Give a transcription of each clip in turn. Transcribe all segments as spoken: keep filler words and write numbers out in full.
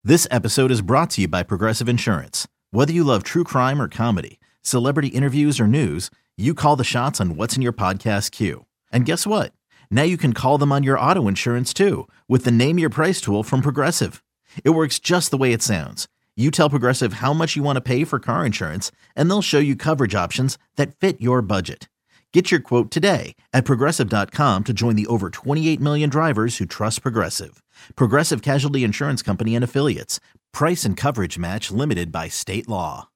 This episode is brought to you by Progressive Insurance. Whether you love true crime or comedy, celebrity interviews or news, you call the shots on what's in your podcast queue. And guess what? Now you can call them on your auto insurance too with the Name Your Price tool from Progressive. It works just the way it sounds. You tell Progressive how much you want to pay for car insurance, and they'll show you coverage options that fit your budget. Get your quote today at Progressive dot com to join the over twenty-eight million drivers who trust Progressive. Progressive Casualty Insurance Company and Affiliates. Price and coverage match limited by state law.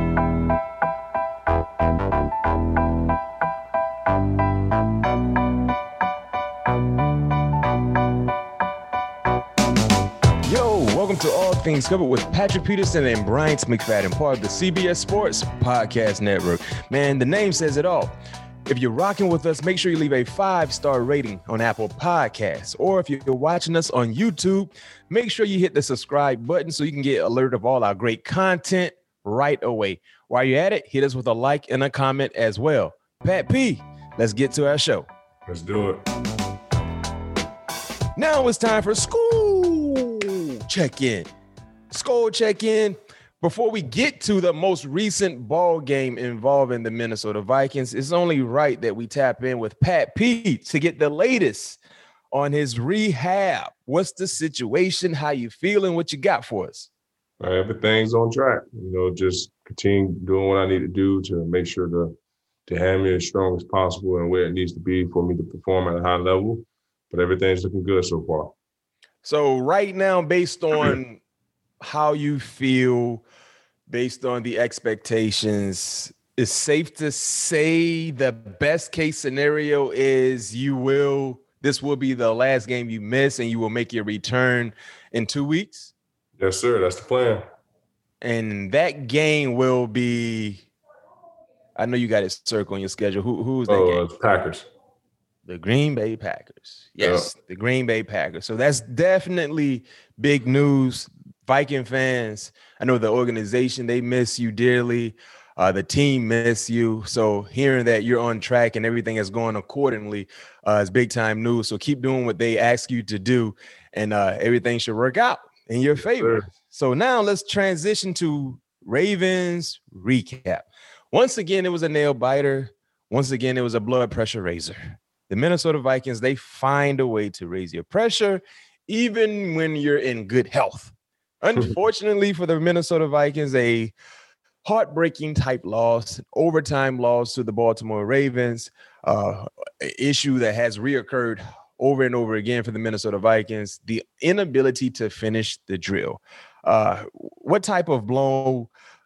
Yo, welcome to All Things Covered with Patrick Peterson and Brian McFadden, part of the C B S Sports Podcast Network. Man, the name says it all. If you're rocking with us, make sure you leave a five-star rating on Apple Podcasts. Or if you're watching us on YouTube, make sure you hit the subscribe button so you can get alert of all our great content right away. While you're at it, hit us with a like and a comment as well. Pat P, let's get to our show. Let's do it. Now it's time for school check-in. School check-in. Before we get to the most recent ball game involving the Minnesota Vikings, it's only right that we tap in with Pat P to get the latest on his rehab. What's the situation? How you feeling? What you got for us? Uh, everything's on track. You know, just continue doing what I need to do to make sure to to have me as strong as possible and where it needs to be for me to perform at a high level. But everything's looking good so far. So right now, based on how you feel, based on the expectations, it's safe to say the best case scenario is you will, this will be the last game you miss and you will make your return in two weeks? Yes, sir. That's the plan. And that game will be, I know you got it circled on your schedule. Who Who's that oh, game? It's Packers. The Green Bay Packers. Yes, yeah. The Green Bay Packers. So that's definitely big news. Viking fans, I know the organization, they miss you dearly. Uh, the team miss you. So hearing that you're on track and everything is going accordingly uh, is big time news. So keep doing what they ask you to do, and uh, everything should work out in your favor. Sure. So now let's transition to Ravens recap. Once again, it was a nail biter. Once again, it was a blood pressure raiser. The Minnesota Vikings, they find a way to raise your pressure even when you're in good health. Unfortunately for the Minnesota Vikings, a heartbreaking type loss, overtime loss to the Baltimore Ravens, uh, issue that has reoccurred over and over again for the Minnesota Vikings, the inability to finish the drill. Uh, what type of blow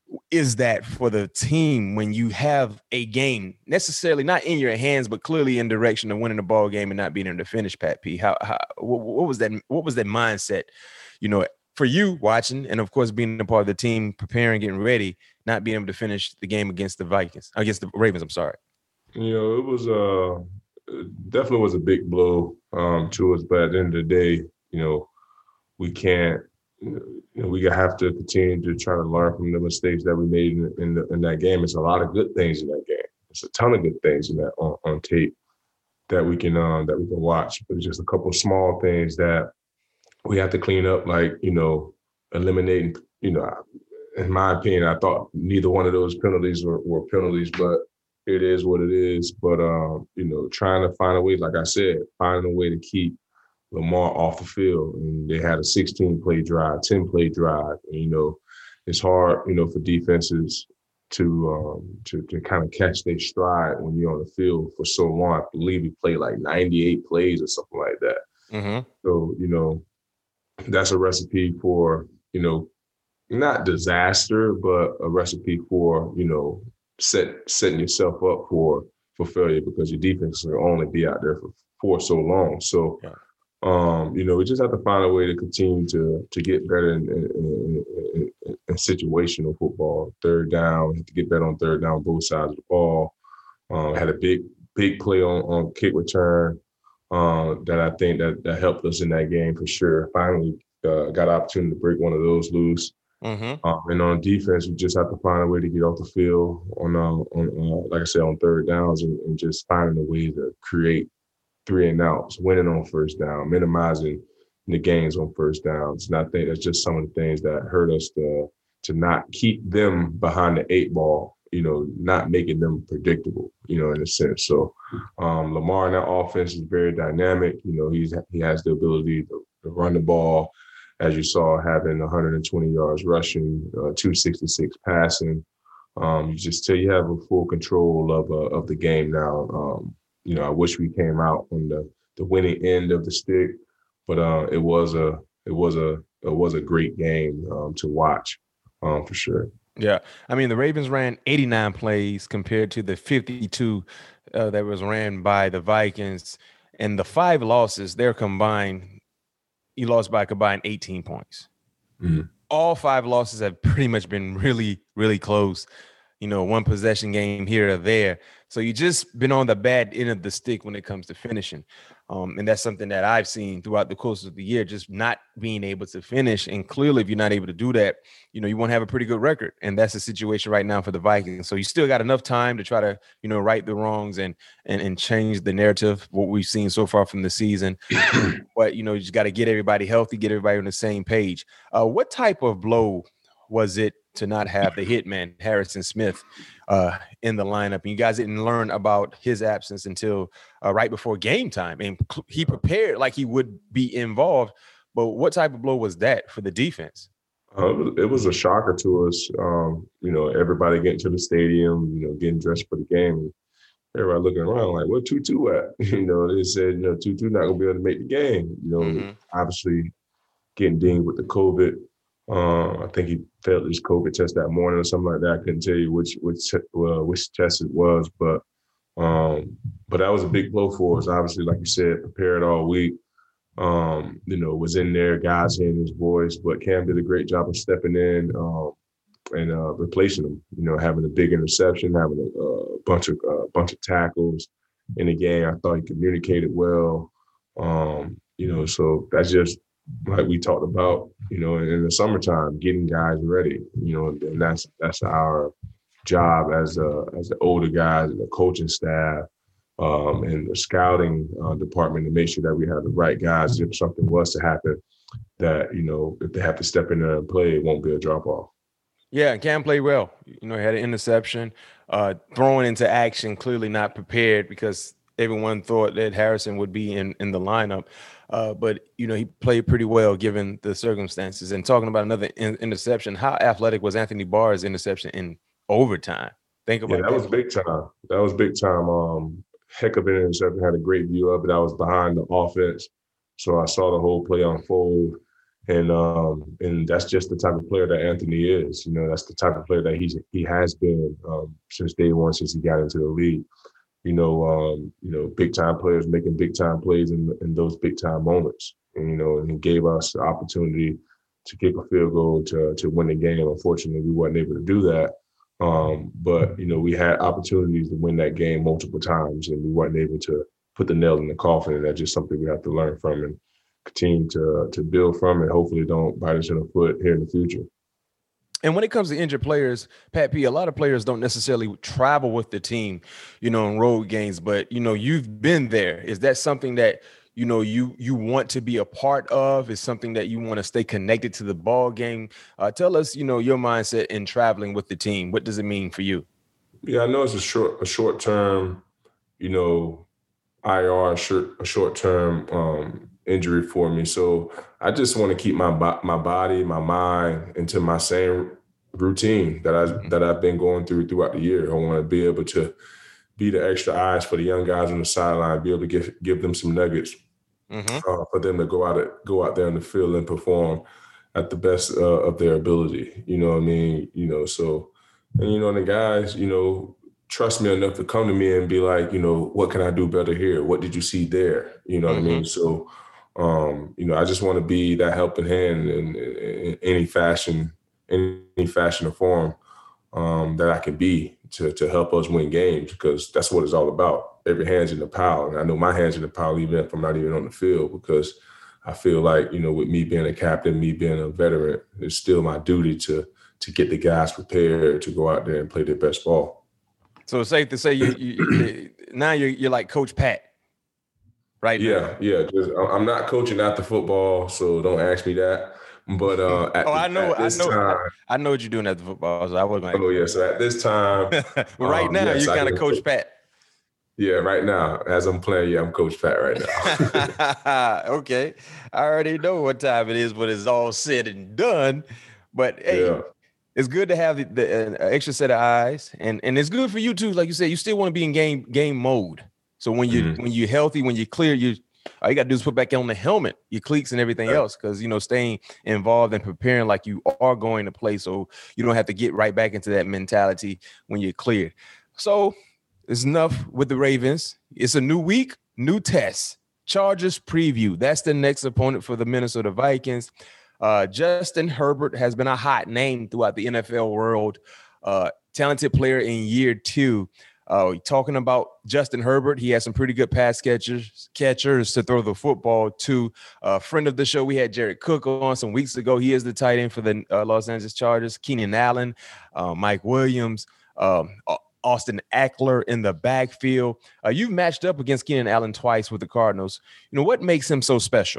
is that for the team when you have a game necessarily not in your hands, but clearly in direction of winning the ball game and not being able to finish, Pat P? How, how what, what was that? What was that mindset, you know, for you watching, and of course being a part of the team, preparing, getting ready, not being able to finish the game against the Vikings, against the Ravens? I'm sorry. You know, it was uh, it definitely was a big blow um, to us, but at the end of the day, you know, we can't. You know, we have to continue to try to learn from the mistakes that we made in, in, the, in that game. It's a lot of good things in that game. It's a ton of good things in that on, on tape that we can um, that we can watch. But just a couple of small things that we have to clean up, like, you know, eliminating, you know, in my opinion, I thought neither one of those penalties were, were penalties, but it is what it is. But, um, you know, trying to find a way, like I said, finding a way to keep Lamar off the field. And they had a sixteen-play drive, ten-play drive. And, you know, it's hard, you know, for defenses to um, to, to kind of catch their stride when you're on the field for so long. I believe he played like ninety-eight plays or something like that. Mm-hmm. So, you know, that's a recipe for, you know, not disaster, but a recipe for, you know, set setting yourself up for for failure, because your defense will only be out there for, for so long. So, yeah. um, you know, we just have to find a way to continue to to get better in, in, in, in, in situational football. Third down, we have to get better on third down, both sides of the ball. Um, had a big, big play on, on kick return. Uh, that I think that, that helped us in that game for sure. Finally uh, got an opportunity to break one of those loose. Mm-hmm. Um, and on defense, we just have to find a way to get off the field on, uh, on uh, like I said, on third downs, and, and just finding a way to create three and outs, winning on first down, minimizing the gains on first downs. And I think that's just some of the things that hurt us to, to not keep them behind the eight ball, you know, not making them predictable, you know, in a sense. So um, Lamar in that offense is very dynamic. You know, he's he has the ability to, to run the ball, as you saw, having one hundred twenty yards rushing, uh, two sixty-six passing. Um, you just tell you have a full control of uh, of the game now. Um, you know, I wish we came out on the, the winning end of the stick, but uh, it was a it was a it was a great game um, to watch um, for sure. Yeah, I mean the Ravens ran eighty-nine plays compared to the fifty-two uh, that was ran by the Vikings, and the five losses they're combined. You lost by a combined eighteen points. Mm-hmm. All five losses have pretty much been really, really close. You know, one possession game here or there. So you just been on the bad end of the stick when it comes to finishing. Um, and that's something that I've seen throughout the course of the year, just not being able to finish. And clearly, if you're not able to do that, you know, you won't have a pretty good record. And that's the situation right now for the Vikings. So you still got enough time to try to, you know, right the wrongs and and, and change the narrative, what we've seen so far from the season. But, you know, you just got to get everybody healthy, get everybody on the same page. Uh, what type of blow was it to not have the hitman, Harrison Smith, uh, in the lineup? And you guys didn't learn about his absence until uh, right before game time. And he prepared like he would be involved. But what type of blow was that for the defense? Uh, it, was, it was a shocker to us. Um, you know, everybody getting to the stadium, you know, getting dressed for the game. Everybody looking around like, where Tutu at? You know, they said, you know, Tutu not going to be able to make the game. You know, mm-hmm. obviously getting dinged with the COVID. Uh, I think he failed his COVID test that morning or something like that. I couldn't tell you which which uh, which test it was, but um, but that was a big blow for us. Obviously, like you said, prepared all week. Um, you know, was in there, guys hearing his voice, but Cam did a great job of stepping in um, and uh, replacing him. You know, having a big interception, having a, a bunch of a uh, bunch of tackles in the game. I thought he communicated well. Um, you know, so that's just. Like we talked about, you know, in the summertime, getting guys ready, you know, and that's that's our job as a, as the older guys and the coaching staff um, and the scouting uh, department to make sure that we have the right guys. If something was to happen, that, you know, if they have to step in there and play, it won't be a drop off. Yeah, and Cam played well. You know, he had an interception, uh, throwing into action, clearly not prepared because everyone thought that Harrison would be in, in the lineup. Uh, but, you know, he played pretty well given the circumstances. And talking about another in- interception, how athletic was Anthony Barr's interception in overtime? Think about yeah, that. that was big time. That was big time. Um, heck of an interception. Had a great view of it. I was behind the offense, so I saw the whole play unfold. And um, and that's just the type of player that Anthony is. You know, that's the type of player that he's he has been um, since day one, since he got into the league. You know, um, you know, big time players making big time plays in, in those big time moments. And, you know, and he gave us the opportunity to kick a field goal to to win the game. Unfortunately, we weren't able to do that. Um, but, you know, we had opportunities to win that game multiple times, and we weren't able to put the nail in the coffin. And that's just something we have to learn from and continue to to build from, and hopefully don't bite us in the foot here in the future. And when it comes to injured players, Pat P, a lot of players don't necessarily travel with the team, you know, in road games, but, you know, you've been there. Is that something that, you know, you you want to be a part of? Is something that you want to stay connected to the ball game? Uh, tell us, you know, your mindset in traveling with the team. What does it mean for you? Yeah, I know it's a short, a short term, you know, I R, a short, a short term um, injury for me. So I just want to keep my my body, my mind into my same routine that I that I've been going through throughout the year. I want to be able to be the extra eyes for the young guys on the sideline, be able to give give them some nuggets mm-hmm. uh, for them to go out go out there in the field and perform at the best uh, of their ability. You know what I mean? You know, so and you know the guys, you know, trust me enough to come to me and be like, you know, what can I do better here? What did you see there? You know mm-hmm. what I mean? So. Um, you know, I just want to be that helping hand in, in, in any fashion, in any fashion or form um, that I can be to to help us win games, because that's what it's all about. Every hand's in the pile, and I know my hand's in the pile even if I'm not even on the field, because I feel like, you know, with me being a captain, me being a veteran, it's still my duty to to get the guys prepared to go out there and play their best ball. So it's safe to say you, you now you're you're like Coach Pat. right Yeah, now? yeah. Just, I'm not coaching after football, so don't ask me that. But uh, at, oh, I know, at I this know, time, I, I know what you're doing at the football. So I wasn't. oh yeah. So at this time, but right um, now, yes, you're I kind of can. Coach Pat. Yeah, right now, as I'm playing, yeah, I'm Coach Pat right now. Okay, I already know what time it is, but it's all said and done. But hey, Yeah. it's good to have the, the uh, extra set of eyes, and and it's good for you too. Like you said, you still want to be in game game mode. So when you Mm-hmm. when you're healthy, when you're clear, you all you got to do is put back on the helmet, your cleats, and everything Right. else. Because you know, staying involved and preparing like you are going to play, so you don't have to get right back into that mentality when you're cleared. So it's enough with the Ravens. It's a new week, new test. Chargers preview. That's the next opponent for the Minnesota Vikings. Uh, Justin Herbert has been a hot name throughout the N F L world. Uh, talented player in year two. Uh, talking about Justin Herbert, he has some pretty good pass catchers, catchers to throw the football to. A uh, friend of the show, we had Jared Cook on some weeks ago. He is the tight end for the uh, Los Angeles Chargers. Keenan Allen, uh, Mike Williams, um, Austin Eckler in the backfield. Uh, you've matched up against Keenan Allen twice with the Cardinals. You know, what makes him so special?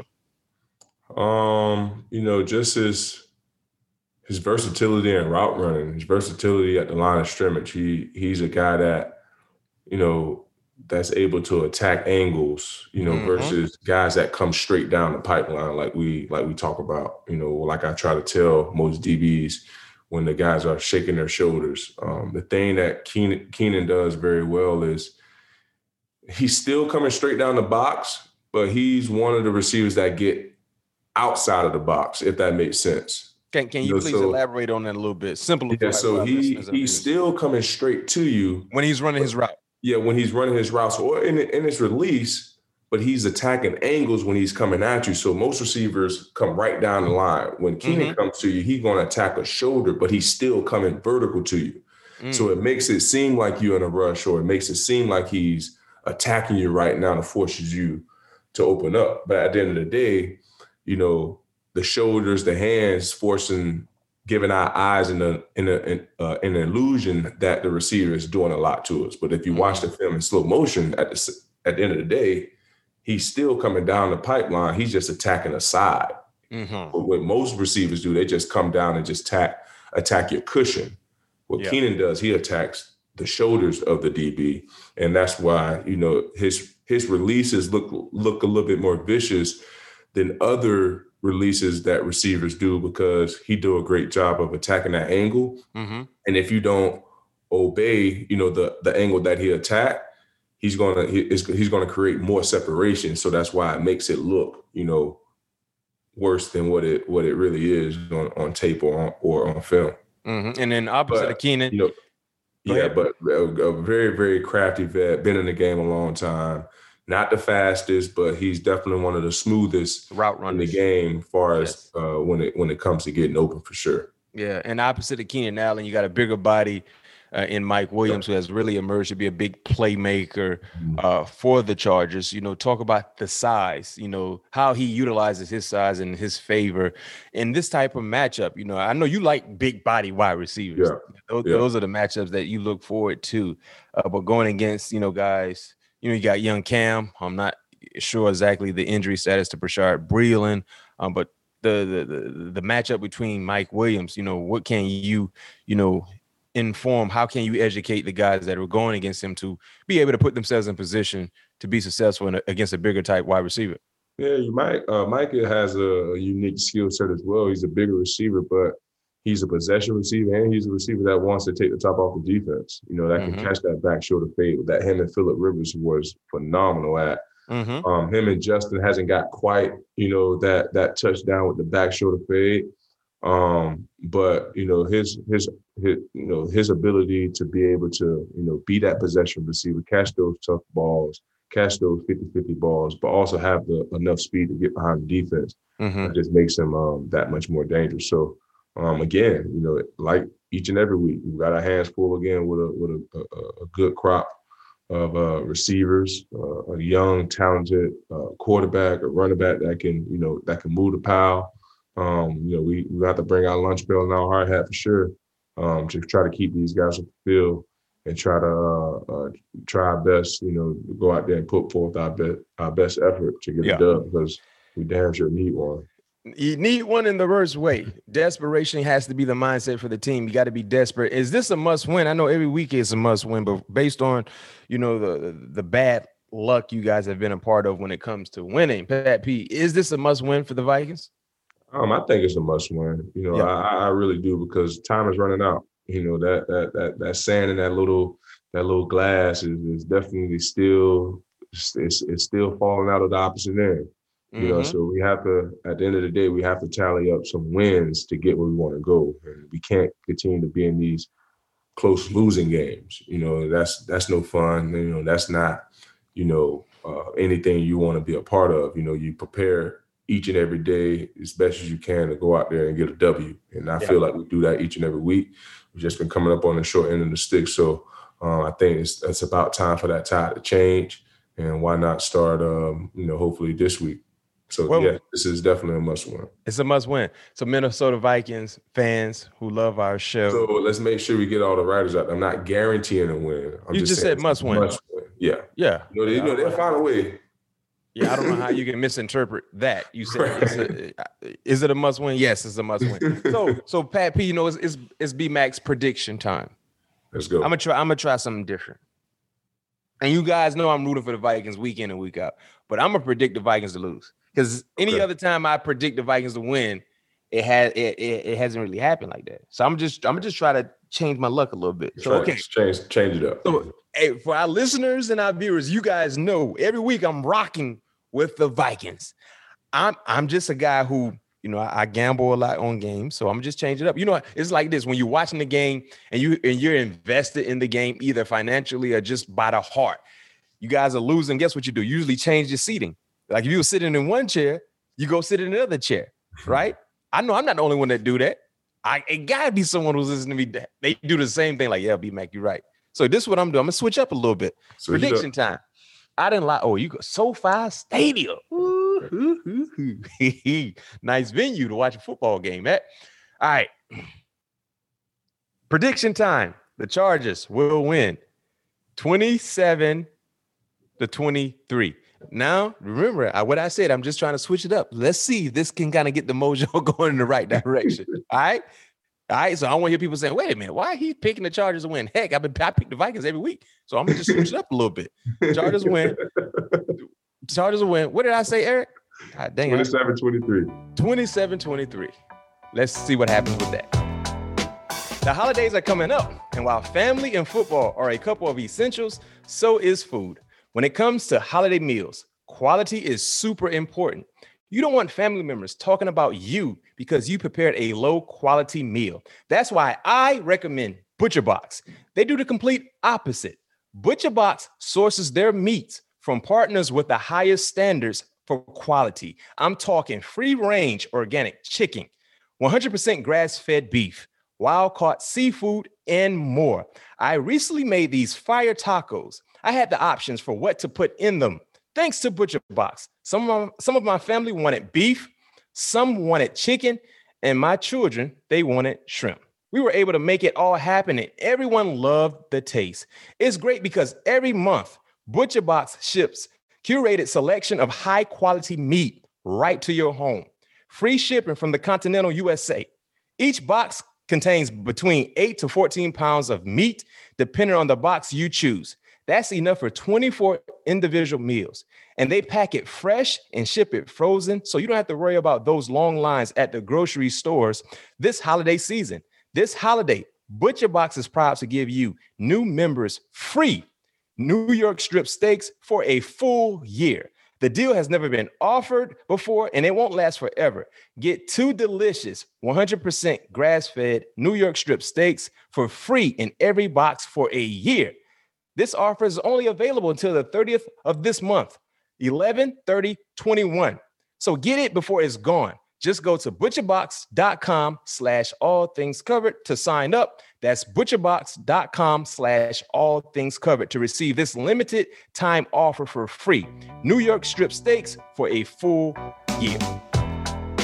Um, you know, just his his versatility in route running, his versatility at the line of scrimmage. He he's a guy that, you know, that's able to attack angles, you know, mm-hmm. versus guys that come straight down the pipeline, like we like we talk about. You know, like I try to tell most D Bs when the guys are shaking their shoulders. Um, the thing that Keenan, Keenan does very well is he's still coming straight down the box, but he's one of the receivers that get outside of the box, if that makes sense. Can Can you, you know, please so, elaborate on that a little bit? Simplify. Yeah, so he he's still coming straight to you when he's running his route. Yeah, when he's running his routes or in, in his release, but he's attacking angles when he's coming at you. So most receivers come right down the line. When Keenan mm-hmm. comes to you, he's going to attack a shoulder, but he's still coming vertical to you. Mm. So it makes it seem like you're in a rush, or it makes it seem like he's attacking you right now to forces you to open up. But at the end of the day, you know, the shoulders, the hands forcing, giving our eyes in, a, in, a, in uh, an illusion that the receiver is doing a lot to us. But if you mm-hmm. watch the film in slow motion, at the, at the end of the day, he's still coming down the pipeline. He's just attacking a side. Mm-hmm. But what most receivers do, they just come down and just attack, attack your cushion. What yeah. Keenan does, he attacks the shoulders of the D B. And that's why, you know, his his releases look look a little bit more vicious than other releases that receivers do, because he do a great job of attacking that angle. Mm-hmm. And if you don't obey, you know, the the angle that he attacked, he's gonna he, he's gonna create more separation. So that's why it makes it look, you know, worse than what it what it really is on, on tape or on, or on film. Mm-hmm. And then opposite but, of Keenan, you know, yeah, but a, a very very crafty vet, been in the game a long time. Not the fastest, but he's definitely one of the smoothest route runners in the game, as far as yes. uh, when it when it comes to getting open for sure. Yeah, and opposite of Keenan Allen, you got a bigger body uh, in Mike Williams, who has really emerged to be a big playmaker uh, for the Chargers. You know, talk about the size. You know, how he utilizes his size in his favor in this type of matchup. You know, I know you like big body wide receivers. Yeah. Those, yeah. those are the matchups that you look forward to. Uh, but going against, you know, guys. You know, you got young Cam. I'm not sure exactly the injury status to Brashard Breeland, um, but the, the the the matchup between Mike Williams, you know, what can you, you know, inform? How can you educate the guys that are going against him to be able to put themselves in position to be successful in a, against a bigger type wide receiver? Yeah, you might. Uh, Micah has a, a unique skill set as well. He's a bigger receiver, but he's a possession receiver, and he's a receiver that wants to take the top off the defense. You know, that can mm-hmm. catch that back shoulder fade that him and Phillip Rivers was phenomenal at. Mm-hmm. Um, him and Justin hasn't got quite, you know, that that touchdown with the back shoulder fade. Um, but you know, his his his you know his ability to be able to, you know, be that possession receiver, catch those tough balls, catch those fifty-fifty balls, but also have the enough speed to get behind the defense. Mm-hmm. That just makes him um, that much more dangerous. So. Um, again, you know, like each and every week, we got our hands full again with a with a, a, a good crop of uh, receivers, uh, a young, talented uh, quarterback, a running back that can, you know, that can move the pile. Um, you know, we we have to bring our lunch bell and our hard hat for sure um, to try to keep these guys on the field and try to uh, uh, try our best, you know, go out there and put forth our best our best effort to get Yeah. a dub, because we damn sure need one. You need one in the worst way. Desperation has to be the mindset for the team. You got to be desperate. Is this a must win? I know every week is a must win, but based on, you know, the the bad luck you guys have been a part of when it comes to winning, Pat P, is this a must win for the Vikings? Um, I think it's a must win. You know, Yeah. I, I really do, because time is running out. You know, that that that that sand in that little that little glass is, is definitely still it's, it's still falling out of the opposite end. You mm-hmm. know, so we have to, at the end of the day, we have to tally up some wins to get where we want to go. And we can't continue to be in these close losing games. You know, that's that's no fun. You know, that's not, you know, uh, anything you want to be a part of. You know, you prepare each and every day as best as you can to go out there and get a W. And I yeah. feel like we do that each and every week. We've just been coming up on the short end of the stick. So uh, I think it's, it's about time for that tide to change. And why not start, um, you know, hopefully this week. So, well, yeah, this is definitely a must win. It's a must win. So, Minnesota Vikings fans who love our show. So, let's make sure we get all the writers out. I'm not guaranteeing a win. I'm you just, just said must win. must win. Yeah. Yeah. You know, they, you know, they'll find a way. Yeah, I don't know how you can misinterpret that. You said, right. is, it, is it a must win? Yes, it's a must win. So, so Pat P, you know, it's, it's, it's B-Mac's prediction time. Let's go. I'm going to try, I'm going to try something different. And you guys know I'm rooting for the Vikings week in and week out, but I'm going to predict the Vikings to lose. Because any okay. other time I predict the Vikings to win, it has it, it, it hasn't really happened like that. So I'm just I'm gonna just try to change my luck a little bit. So okay, change change it up. So hey, for our listeners and our viewers, you guys know every week I'm rocking with the Vikings. I'm I'm just a guy who, you know, I, I gamble a lot on games, so I'm just changing it up. You know, it's like this: when you're watching the game and you and you're invested in the game, either financially or just by the heart. You guys are losing. Guess what you do? You usually change your seating. Like if you were sitting in one chair, you go sit in another chair, right? I know I'm not the only one that do that. I it gotta be someone who's listening to me. They do the same thing. Like, yeah, B-Mac, you're right. So this is what I'm doing. I'm gonna switch up a little bit. Switch Prediction time. I didn't lie. Oh, you go SoFi Stadium. Ooh, ooh, ooh. Nice venue to watch a football game at. All right. Prediction time. The Chargers will win twenty-seven to twenty-three. Now, remember I, what I said. I'm just trying to switch it up. Let's see if this can kind of get the mojo going in the right direction. All right. All right. So I want to hear people saying, wait a minute, why are he picking the Chargers to win? Heck, I've been I pick the Vikings every week. So I'm going to just switch it up a little bit. Chargers win. Chargers win. What did I say, Eric? God dang it. twenty-seven twenty-three. twenty-seven twenty-three. Let's see what happens with that. The holidays are coming up, and while family and football are a couple of essentials, so is food. When it comes to holiday meals, quality is super important. You don't want family members talking about you because you prepared a low quality meal. That's why I recommend ButcherBox. They do the complete opposite. ButcherBox sources their meats from partners with the highest standards for quality. I'm talking free-range organic chicken, one hundred percent grass-fed beef, wild-caught seafood, and more. I recently made these fire tacos. I had the options for what to put in them. Thanks to ButcherBox. Some of, my, some of my family wanted beef, some wanted chicken, and my children, they wanted shrimp. We were able to make it all happen, and everyone loved the taste. It's great because every month, ButcherBox ships curated selection of high-quality meat right to your home. Free shipping from the continental U S A. Each box contains between eight to fourteen pounds of meat, depending on the box you choose. That's enough for twenty-four individual meals. And they pack it fresh and ship it frozen, so you don't have to worry about those long lines at the grocery stores this holiday season. This holiday, ButcherBox is proud to give you new members free New York strip steaks for a full year. The deal has never been offered before, and it won't last forever. Get two delicious one hundred percent grass-fed New York strip steaks for free in every box for a year. This offer is only available until the thirtieth of this month, eleven thirty twenty-one. So get it before it's gone. Just go to butcherbox.com slash all things covered to sign up. That's butcherbox.com slash all things covered to receive this limited time offer for free. New York strip steaks for a full year.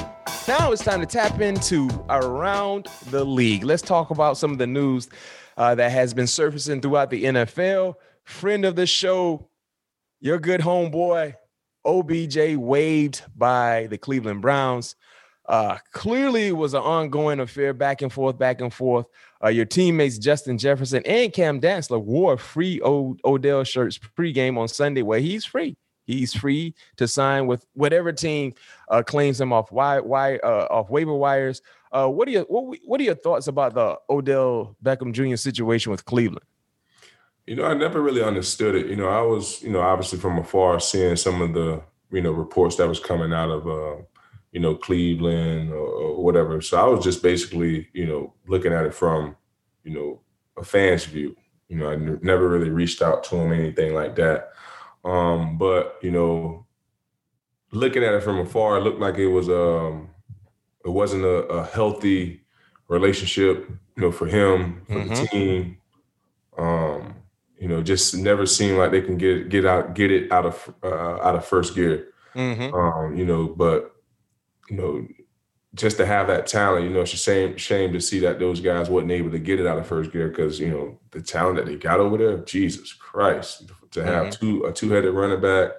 Now it's time to tap into Around the League. Let's talk about some of the news uh, that has been surfacing throughout the N F L. Friend of the show, your good homeboy, O B J, waived by the Cleveland Browns. Uh, clearly, it was an ongoing affair, back and forth, back and forth. Uh, your teammates Justin Jefferson and Cam Dantzler wore free o- Odell shirts pregame on Sunday, where he's free. He's free to sign with whatever team uh, claims him off why why uh, off waiver wires. Uh, what are your what, what are your thoughts about the Odell Beckham Junior situation with Cleveland? You know, I never really understood it. You know, I was, you know, obviously from afar seeing some of the, you know, reports that was coming out of, uh, you know, Cleveland or, or whatever. So I was just basically, you know, looking at it from, you know, a fan's view. You know, I n- never really reached out to him, anything like that. Um, but, you know, looking at it from afar, it looked like it was um it wasn't a, a healthy relationship, you know, for him, for mm-hmm. the team. Um, you know, just never seemed like they can get get out get it out of uh, out of first gear. Mm-hmm. Um, you know, but you know, just to have that talent, you know, it's a shame shame to see that those guys wasn't able to get it out of first gear because, you know, the talent that they got over there, Jesus Christ, to have mm-hmm. two a two-headed running back,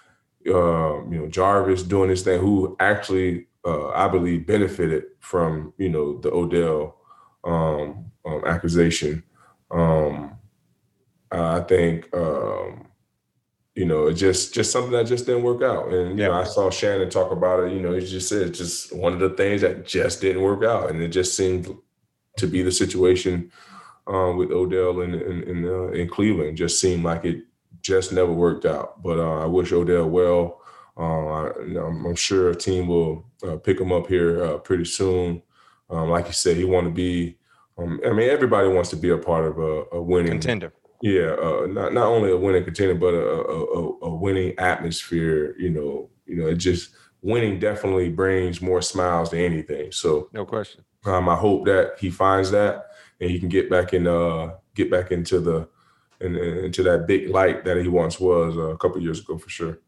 uh, you know, Jarvis doing this thing, who actually uh, I believe benefited from, you know, the Odell um, um, accusation. Um, uh, I think um, you know, it just just something that just didn't work out. And, you yeah. know, I saw Shannon talk about it. You know, he just said it's just one of the things that just didn't work out. And it just seemed to be the situation um, with Odell in in, in, uh, in Cleveland. Just seemed like it just never worked out. But uh, I wish Odell well. Uh, I, I'm, I'm sure a team will uh, pick him up here uh, pretty soon. Um, like you said, he want to be um, – I mean, everybody wants to be a part of a, a winning – contender. Yeah, uh, not not only a winning contender, but a, a, a winning atmosphere. You know, you know, it just winning definitely brings more smiles than anything. So, no question. Um, I hope that he finds that and he can get back in, uh, get back into the, in, into that big light that he once was uh, a couple of years ago for sure.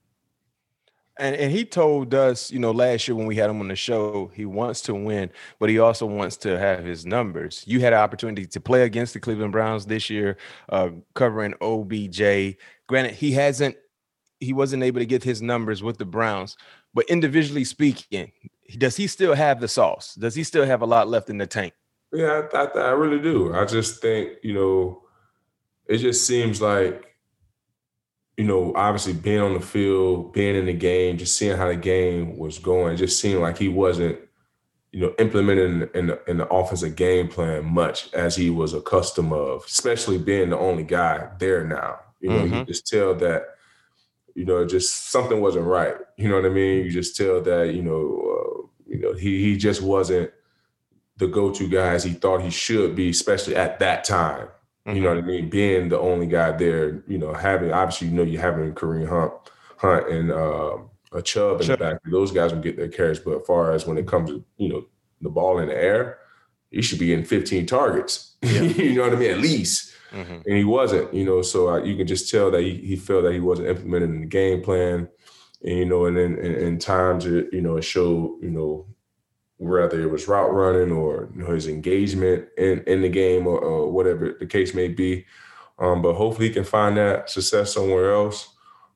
And and he told us, you know, last year when we had him on the show, he wants to win, but he also wants to have his numbers. You had an opportunity to play against the Cleveland Browns this year, uh, covering O B J. Granted, he hasn't, he wasn't able to get his numbers with the Browns, but individually speaking, does he still have the sauce? Does he still have a lot left in the tank? Yeah, I, I, I really do. I just think, you know, it just seems like, you know, obviously being on the field, being in the game, just seeing how the game was going, just seemed like he wasn't, you know, implementing in the, in the offensive game plan much as he was accustomed of, especially being the only guy there now. You know, mm-hmm. you just tell that, you know, just something wasn't right. You know what I mean? You just tell that, you know, uh, you know, he he just wasn't the go-to guy as he thought he should be, especially at that time. You know what I mean? Being the only guy there, you know, having, obviously, you know, you're having Kareem Hunt, Hunt and uh, a Chubb in sure. the back. Those guys will get their carries. But as far as when it comes to, you know, the ball in the air, he should be in fifteen targets. Yeah. You know what I mean? At least. Mm-hmm. And he wasn't, you know, so uh, you can just tell that he, he felt that he wasn't implementing in the game plan. And, you know, and then in, in times, it, you know, it showed, you know, whether it was route running or, you know, his engagement in, in the game or, or whatever the case may be. Um, but hopefully he can find that success somewhere else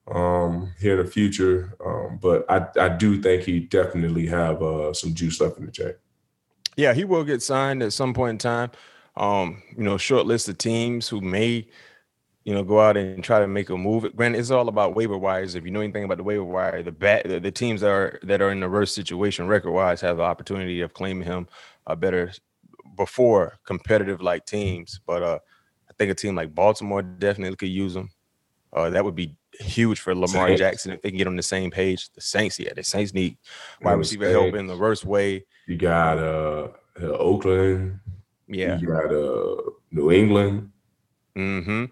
um, here in the future. Um, but I, I do think he definitely have uh, some juice left in the tank. Yeah, he will get signed at some point in time. Um, you know, short list of teams who may, you know, go out and try to make a move. Granted, it's all about waiver wires. If you know anything about the waiver wire, the bat, the, the teams that are that are in the worst situation record wise have the opportunity of claiming him uh, better before competitive like teams. But uh, I think a team like Baltimore definitely could use him. Uh, that would be huge for Lamar Saints. Jackson if they can get on the same page. The Saints, yeah, the Saints need wide receiver help in the worst way. You got uh, uh, Oakland. Yeah. You got uh, New England. Mm-hmm.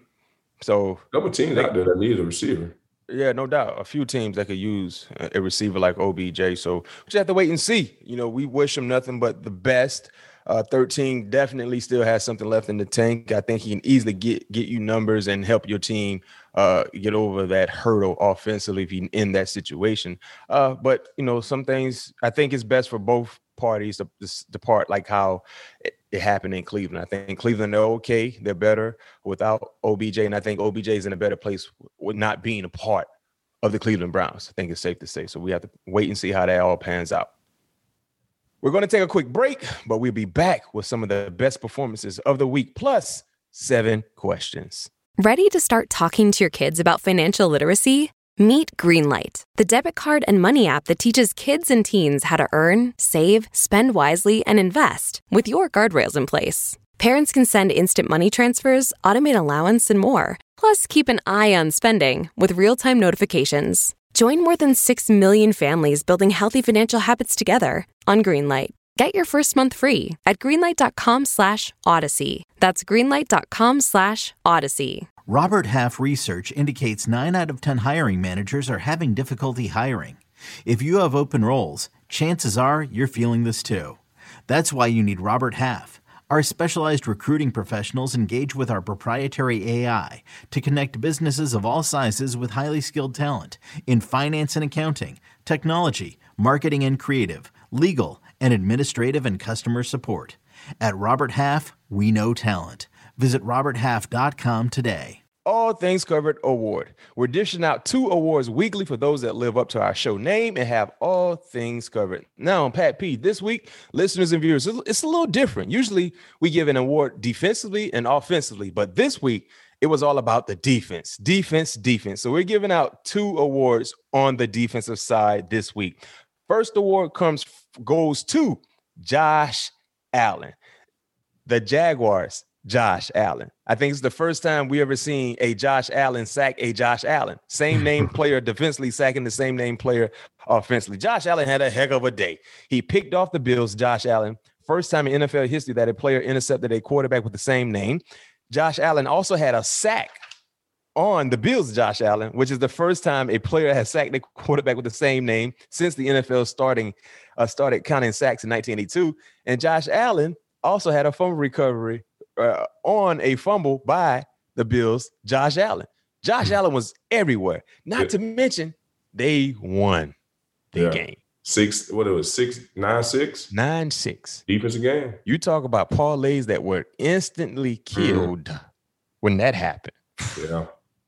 So a couple teams they, out there that need a receiver. Yeah, no doubt. A few teams that could use a receiver like O B J. So we just have to wait and see. You know, we wish him nothing but the best. Uh, thirteen definitely still has something left in the tank. I think he can easily get get you numbers and help your team uh, get over that hurdle offensively if you're in that situation. Uh, but, you know, some things I think it's best for both parties to, to depart, like how it, it happened in Cleveland. I think Cleveland, they're okay. They're better without O B J. And I think O B J is in a better place with not being a part of the Cleveland Browns. I think it's safe to say. So we have to wait and see how that all pans out. We're going to take a quick break, but we'll be back with some of the best performances of the week, plus seven questions. Ready to start talking to your kids about financial literacy? Meet Greenlight, the debit card and money app that teaches kids and teens how to earn, save, spend wisely, and invest with your guardrails in place. Parents can send instant money transfers, automate allowance, and more. Plus, keep an eye on spending with real-time notifications. Join more than six million families building healthy financial habits together on Greenlight. Get your first month free at greenlight.com slash odyssey. That's greenlight.com slash odyssey. Robert Half research indicates nine out of ten hiring managers are having difficulty hiring. If you have open roles, chances are you're feeling this too. That's why you need Robert Half. Our specialized recruiting professionals engage with our proprietary A I to connect businesses of all sizes with highly skilled talent in finance and accounting, technology, marketing and creative, legal, and administrative and customer support. At Robert Half, we know talent. Visit robert half dot com today. All Things Covered Award. We're dishing out two awards weekly for those that live up to our show name and have all things covered. Now, Pat P, this week, listeners and viewers, it's a little different. Usually we give an award defensively and offensively, but this week it was all about the defense, defense, defense. So we're giving out two awards on the defensive side this week. First award comes goes to Josh Allen, the Jaguars. Josh Allen. I think it's the first time we ever seen a Josh Allen sack a Josh Allen. Same name player defensively sacking the same name player offensively. Josh Allen had a heck of a day. He picked off the Bills, Josh Allen. First time in N F L history that a player intercepted a quarterback with the same name. Josh Allen also had a sack on the Bills, Josh Allen, which is the first time a player has sacked a quarterback with the same name since the N F L starting uh, started counting sacks in nineteen eighty-two. And Josh Allen also had a fumble recovery Uh, on a fumble by the Bills, Josh Allen. Josh Allen was everywhere. Not yeah. to mention, they won the yeah. game. Six, what it was, six, nine, six? Nine, six. Defensive game. You talk about parlays that were instantly killed mm. when that happened. Yeah.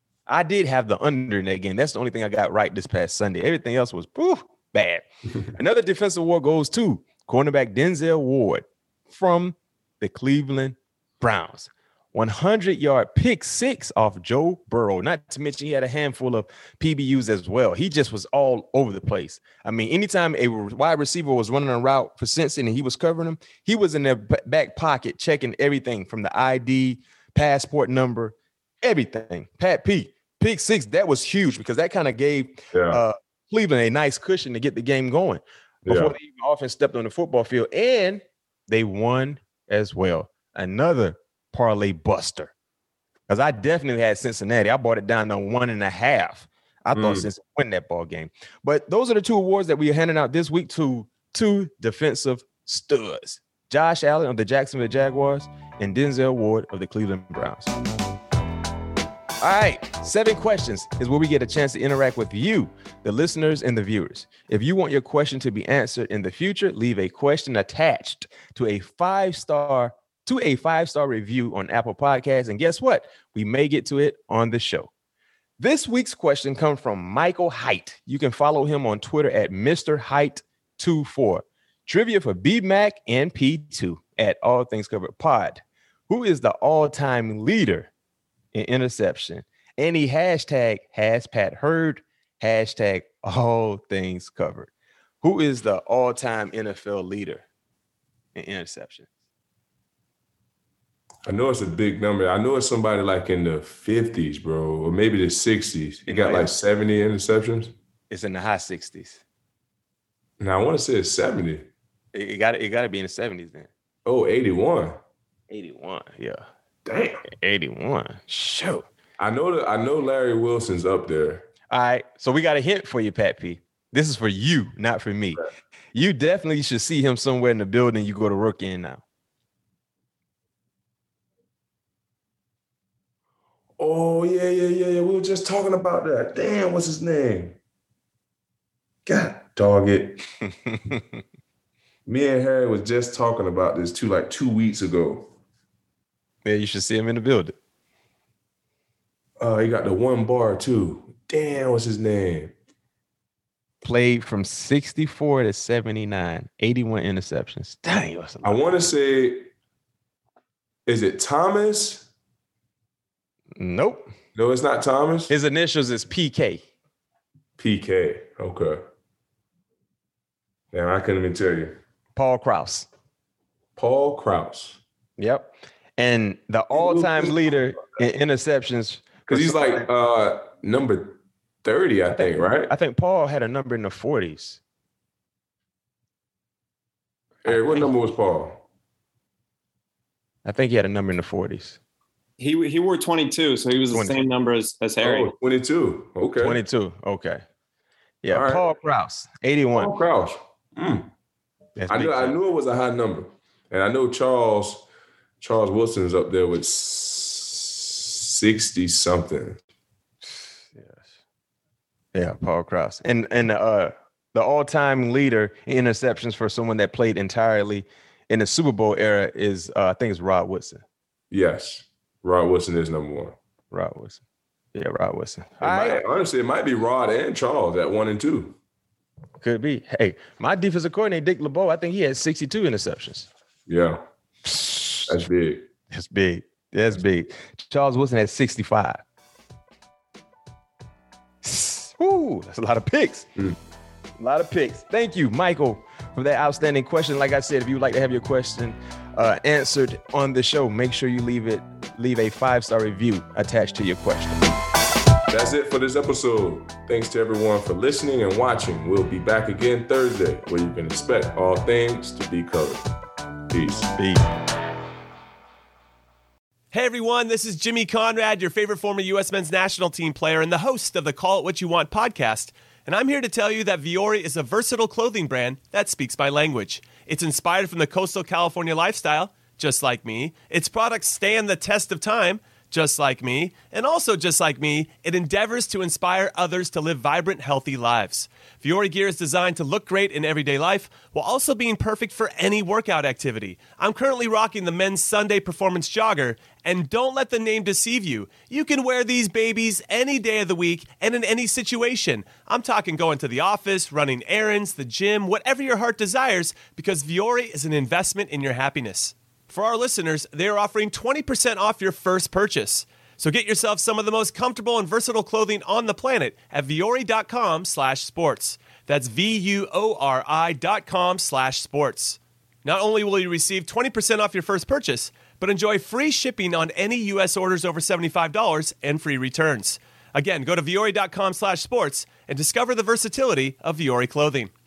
I did have the under in that game. That's the only thing I got right this past Sunday. Everything else was poof, bad. Another defensive award goes to cornerback Denzel Ward from the Cleveland Browns. one hundred yard pick six off Joe Burrow. Not to mention he had a handful of P B Us as well. He just was all over the place. I mean, anytime a wide receiver was running a route for Cincy and he was covering him, he was in their back pocket checking everything from the I D, passport number, everything. Pat P, pick six, that was huge because that kind of gave yeah. uh, Cleveland a nice cushion to get the game going before yeah. the offense stepped on the football field, and they won as well. Another parlay buster, because I definitely had Cincinnati. I bought it down to one and a half. I mm. thought Cincinnati win that ball game. But those are the two awards that we are handing out this week to two defensive studs: Josh Allen of the Jacksonville Jaguars and Denzel Ward of the Cleveland Browns. All right, seven questions is where we get a chance to interact with you, the listeners and the viewers. If you want your question to be answered in the future, leave a question attached to a five-star to a five-star review on Apple Podcasts. And guess what? We may get to it on the show. This week's question comes from Michael Height. You can follow him on Twitter at Mister Height twenty-four. Trivia for B Mac and P two at All Things Covered Pod. Who is the all-time leader in interception? And he hashtag has Pat Heard, hashtag All Things Covered. Who is the all-time N F L leader in interception? I know it's a big number. I know it's somebody like in the fifties, bro, or maybe the sixties. He got like seventy interceptions. It's in the high sixties. Now, I want to say it's seventy. It got it got to be in the seventies then. Oh, eighty-one. eighty-one, yeah. Damn. eighty-one. Shoot. I know that I know Larry Wilson's up there. All right. So we got a hint for you, Pat P. This is for you, not for me. You definitely should see him somewhere in the building you go to work in now. Oh, yeah, yeah, yeah, yeah. We were just talking about that. Damn, what's his name? God, dog it. Me and Harry was just talking about this too, like two weeks ago. Yeah, you should see him in the building. Uh, he got the one bar too. Damn, what's his name? Played from sixty-four to seventy-nine, eighty-one interceptions. Dang, that's a lot. I want to say, is it Thomas? Nope. No, it's not Thomas. His initials is P K. P K. Okay. Damn, I couldn't even tell you. Paul Krause. Paul Krause. Yep. And the all-time leader in interceptions. Because he's like uh, number thirty, I, I think, think, right? I think Paul had a number in the forties. Hey, what number was Paul? I think he had a number in the forties. He he wore twenty-two, so he was the twenty-two. Same number as, as Harry. Oh, twenty-two. Okay. twenty-two. Okay. Yeah, right. Paul Krause, eighty-one. Paul Krause. Mm. I knew I knew it was a high number. And I know Charles Charles Wilson's up there with sixty something. Yes. Yeah, Paul Krause. And and uh the all-time leader in interceptions for someone that played entirely in the Super Bowl era is uh, I think it's Rod Woodson. Yes. Rod Woodson is number one. Rod Woodson. Yeah, Rod Woodson. It might, honestly, it might be Rod and Charles at one and two. Could be. Hey, my defensive coordinator, Dick LeBeau, I think he had sixty-two interceptions. Yeah. That's big. That's big. That's big. Charles Woodson had sixty-five. Ooh, that's a lot of picks. Mm. A lot of picks. Thank you, Michael, for that outstanding question. Like I said, if you would like to have your question uh, answered on the show, make sure you leave it, leave a five-star review attached to your question. That's it for this episode. Thanks to everyone for listening and watching. We'll be back again Thursday, where you can expect all things to be covered. Peace. Peace. Hey everyone, this is Jimmy Conrad, your favorite former U S men's national team player and the host of the Call It What You Want podcast. And I'm here to tell you that Vuori is a versatile clothing brand that speaks my language. It's inspired from the coastal California lifestyle, just like me. Its products stand the test of time, just like me. And also just like me, it endeavors to inspire others to live vibrant, healthy lives. Vuori gear is designed to look great in everyday life while also being perfect for any workout activity. I'm currently rocking the men's Sunday Performance Jogger, and don't let the name deceive you. You can wear these babies any day of the week and in any situation. I'm talking going to the office, running errands, the gym, whatever your heart desires, because Vuori is an investment in your happiness. For our listeners, they are offering twenty percent off your first purchase. So get yourself some of the most comfortable and versatile clothing on the planet at Vuori.com slash sports. That's V-U-O-R-I dot com slash sports. Not only will you receive twenty percent off your first purchase, but enjoy free shipping on any U S orders over seventy-five dollars and free returns. Again, go to Vuori.com slash sports and discover the versatility of Vuori clothing.